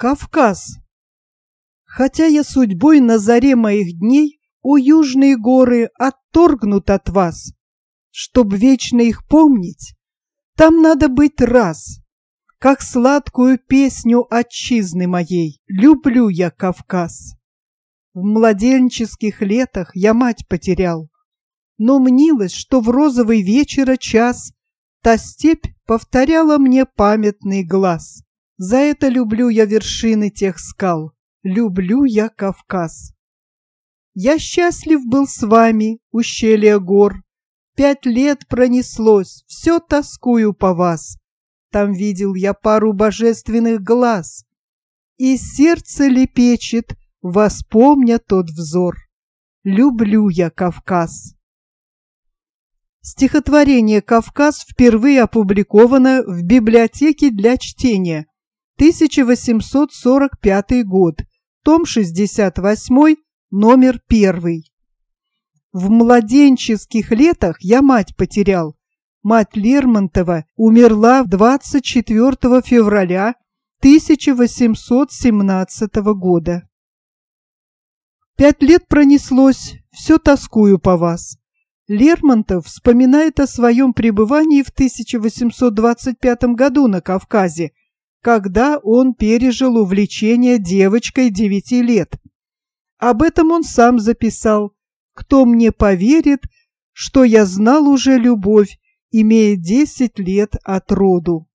Кавказ. Хотя я судьбой на заре моих дней, о южные горы, отторгнут от вас. Чтоб вечно их помнить, там надо быть раз. Как сладкую песню отчизны моей люблю я Кавказ. В младенческих летах я мать потерял, но мнилось, что в розовый вечера час та степь повторяла мне памятный глас. За это люблю я вершины тех скал, люблю я Кавказ. Я счастлив был с вами, ущелья гор, 5 лет пронеслось, все тоскую по вас. Там видел я пару божественных глаз, и сердце лепечет, воспомня тот взор. Люблю я Кавказ. Стихотворение «Кавказ» впервые опубликовано в библиотеке для чтения. 1845 год. Том 68, номер 1. В младенческих летах я мать потерял. Мать Лермонтова умерла 24 февраля 1817 года. 5 лет пронеслось, все тоскую по вас. Лермонтов вспоминает о своем пребывании в 1825 году на Кавказе, когда он пережил увлечение девочкой 9 лет. Об этом он сам записал: «Кто мне поверит, что я знал уже любовь, имея 10 лет от роду?»